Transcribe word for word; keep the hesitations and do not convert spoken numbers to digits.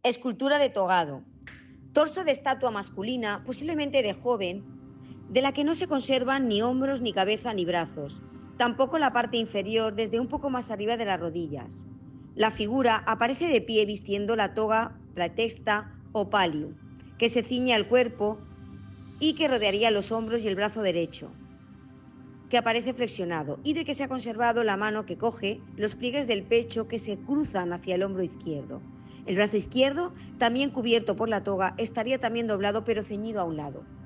Escultura de togado. Torso de estatua masculina, posiblemente de joven, de la que no se conservan ni hombros, ni cabeza, ni brazos. Tampoco la parte inferior, desde un poco más arriba de las rodillas. La figura aparece de pie vistiendo la toga platexta o palio, que se ciñe al cuerpo y que rodearía los hombros y el brazo derecho, que aparece flexionado, y de que se ha conservado la mano que coge los pliegues del pecho que se cruzan hacia el hombro izquierdo. El brazo izquierdo, también cubierto por la toga, estaría también doblado pero ceñido a un lado.